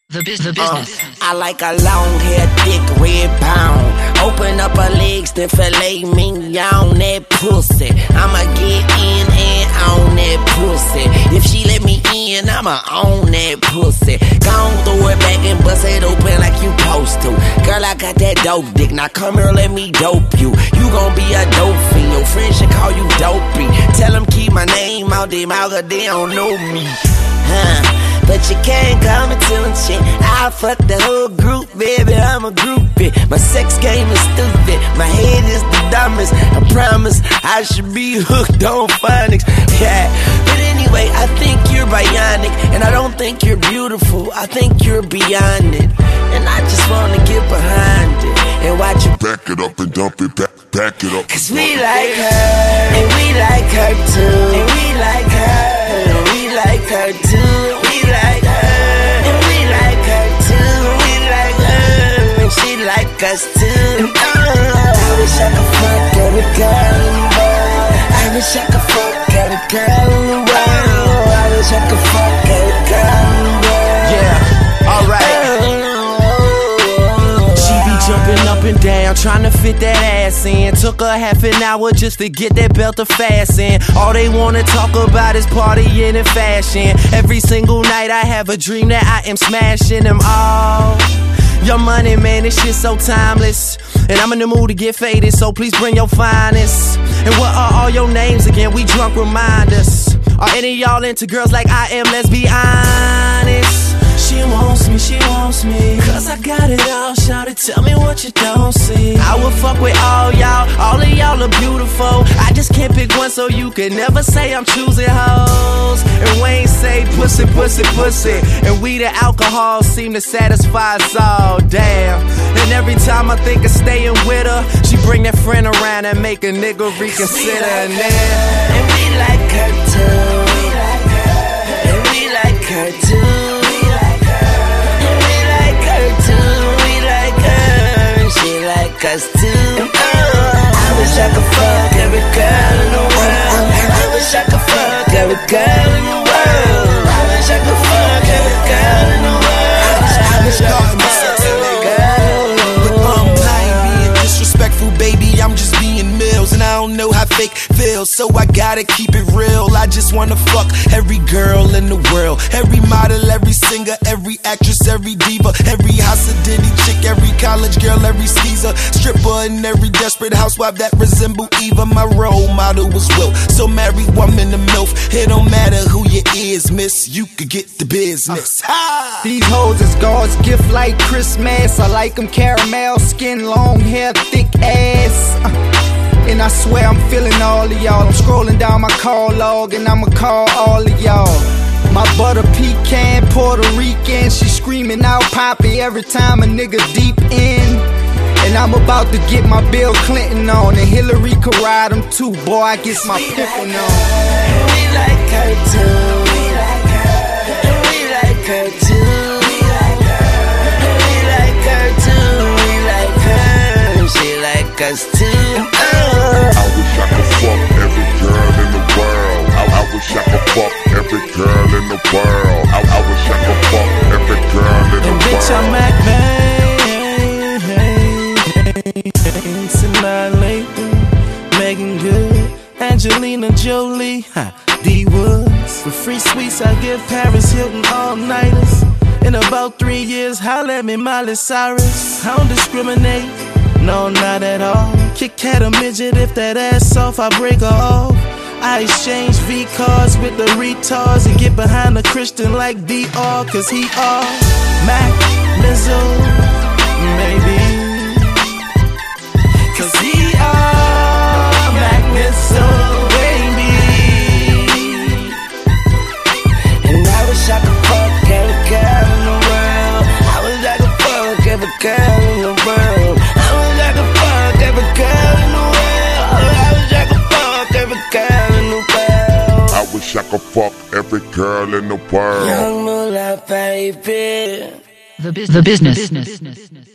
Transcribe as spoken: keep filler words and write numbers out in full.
The, biz the business. Uh, I like a long hair, thick red pound. Open up her legs, then filet mignon that pussy. I'ma get in and on that pussy. If she let me in, I'ma own that pussy. Gon' throw it back and bust it open like you supposed to. Girl, I got that dope dick. Now come here, let me dope you. You gon' be a dope fiend. Your friends should call you dopey. Tell them keep my name out their mouth, cause they don't know me. Huh? But you can't come into and shit. I fuck the whole group, baby, I'm a groupie. My sex game is stupid, my head is the dumbest. I promise I should be hooked on phonics. Yeah, but anyway, I think you're bionic. And I don't think you're beautiful, I think you're beyond it. And I just wanna get behind it and watch you back it up and dump it, back, back it up. Cause we like her, and we like her too. And we like her, and we like her too. We like her, and we like her too. We like her, and she like us too. Oh, I wish I could fuck every girl in the world. I wish I could fuck every girl in the world. I wish I could fuck every girl in the world. Yeah, alright. She be jumping up and down, trying to fit that ass in. Took her half an hour just to get that belt to fasten. All they wanna talk about is partying and fashion. Every single night I have a dream that I am smashing them all. Your money, man, this shit so timeless. And I'm in the mood to get faded, so please bring your finest. And what are all your names again? We drunk, remind us. Are any of y'all into girls like I am? Let's be honest. She wants me, she wants me, cause I got it all, shawty, tell me what you don't see. I will fuck with all y'all, all of y'all are beautiful. I just can't pick one, so you can never say I'm choosing hoes. And Wayne say pussy, pussy, pussy, and we the alcohol seem to satisfy us all, damn. And every time I think of staying with her, she bring that friend around and make a nigga reconsider. And then, and we like her too, and we like her too. Us too. Oh, I wish I could fuck every girl in the world. I wish I could fuck every girl in the world. I wish I could fuck every girl in the world. I wish I could fuck every girl in the world. But um, I ain't being disrespectful, baby. I'm just being Mills, and I don't know how fake feels, so I gotta keep it real. I just wanna fuck every girl in the world, every model, every singer, every actress, every diva, every house of Diddy chick, every college girl, every skeezer, stripper, and every desperate housewife that resemble Eva. My role model was Will, so marry woman to MILF. It don't matter who you is, miss, you could get the business. Ha! These hoes is God's gift like Christmas. I like them caramel skin, long hair, thick ass. Uh. And I swear I'm feeling all of y'all. I'm scrolling down my call log and I'ma call all of y'all. My butter pecan, Puerto Rican, she screaming out Poppy every time a nigga deep in. And I'm about to get my Bill Clinton on, and Hillary could ride him too. Boy, I get my pimpin' on. And we like her too. We like her. And we like her too. We like her. And we like her too. We like her. And she like us too. I wish I could fuck every girl in the world. I, I wish I could fuck every girl in the world. I, I wish I could fuck every girl in the and world. Bitch, I'm Mac Man. Hey, hey, Sinai Lathan, Megan Good, Angelina Jolie, huh, D Woods. For free sweets, I give Paris Hilton all-nighters. In about three years, holla at me, Miley Cyrus. I don't discriminate, no, not at all. Kick cat a midget, if that ass off, I break her off. I exchange V-cards with the retards and get behind a Christian like D R, cause he all Mac Mizzo, maybe. Cause he all Mac Mizzo, baby. And I wish I could fuck every girl in the world. I wish I could fuck every girl in the world. I wish I could fuck every girl in the world. I wish I could fuck every girl in the world. I wish I could fuck every girl in the world. Young Moolah, baby. The business. The business. The business.